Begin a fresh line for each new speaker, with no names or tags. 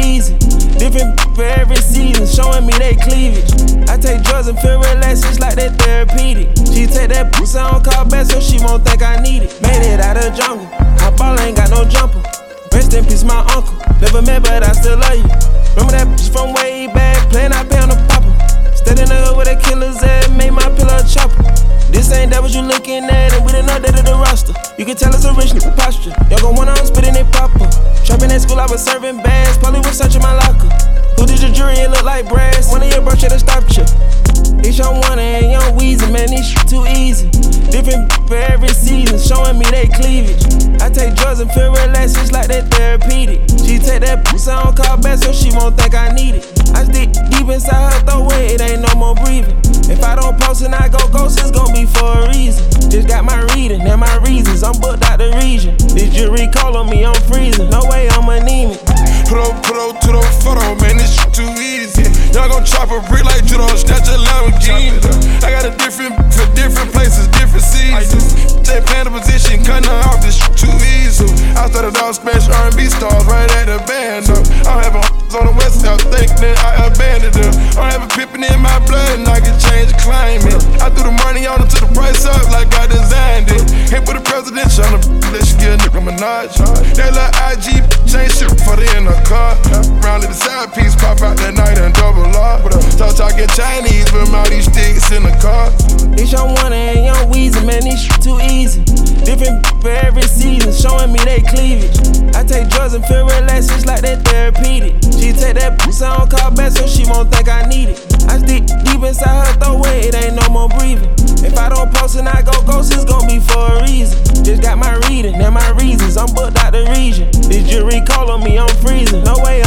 easy. Different for every season, showing me they cleavage. I take drugs and feel relaxed, it's like that therapeutic. She take that pussy on call back so she won't think I need it. Made it out of the jungle, my ball ain't got no jumper. Rest in peace, my uncle. Never met, but I still love you. Remember that bitch from way back, playing I pay on the popper. Stayed in the hood with a killer's at, made my pillow a chopper. This ain't that what you looking at, and we done updated the roster. You can tell it's a rich nigga posture. Y'all gon' wanna spitting they popper. Trapping at school, I was serving bags, probably was searching my locker. Who did your jury? It look like brass. One of your bro should've stopped you. It's Young Wonder and Young Weezy, man, this shit too easy. Different for every season, showing me they cleavage. I take drugs and feel relaxed, it's like that therapeutic. She take that pussy on call back so she won't think I need it. I stick deep inside her throat, it ain't no more breathing. If I don't post and I go ghost, it's gon' be for a reason. Just got my reading and my reasons, I'm booked out the region. This jury call on me, I'm freezing, no way I'm anemic.
Put up to the photo, man, this shit too easy. Y'all gon' chop a brick like judo, snatch a Lamborghini. I got a different, for different places, different seasons. They playing the position, cutting her off, this shit too easy. I started off special R&B stars right at the band up. I'm having on the west side, thinking I abandoned them. I'm having pippin' in my blood and I can change the climate. I threw the money on her to the price up like I designed it. Can't put a presidential on the let you get a nigga Minaj. That little IG change shit for the in the car. Round the side piece, pop out that night and double R. Talking Chinese, but all these sticks in the car.
It's Young Wonder and Young Weezy, man, this shit too easy. Different for every season, showing me they cleavage. I take drugs and feel relaxed, it's like that therapeutic. She take that pussy on call back so she won't think I need it. I stick deep inside her throat, it ain't no more breathing. If I don't post and I go ghost, it's gon' be for a reason. Just got my reading and my reasons, I'm booked out the region. This jury call on me, I'm freezing, no way